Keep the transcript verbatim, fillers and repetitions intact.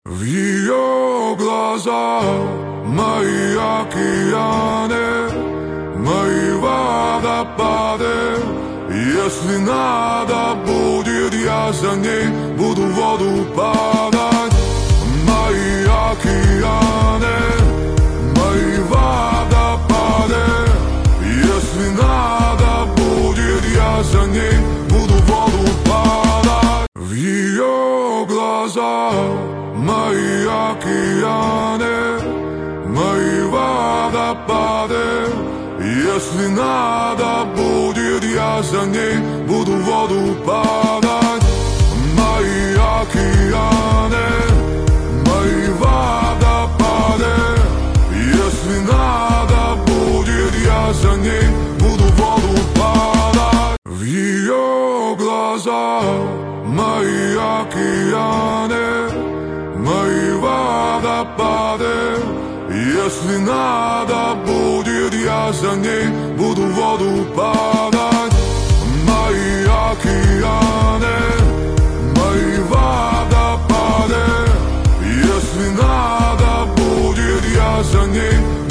В ее глазах мои океаны, мои водопады. Если надо будет, я за ней буду в воду падать. Мои океаны, мои водопады. Если надо будет, я за ней буду в воду падать. В ее глазах мои океаны, мои водопады. Если надо будет, я за ней буду в воду падать. Мои океаны, мои водопады. Если надо будет, я за ней буду в воду падать. В ее глазах мои океаны, мои водопады. Если надо будет, я за ней буду в воду падать. Мои океаны, мои водопады. Если надо будет, я за ней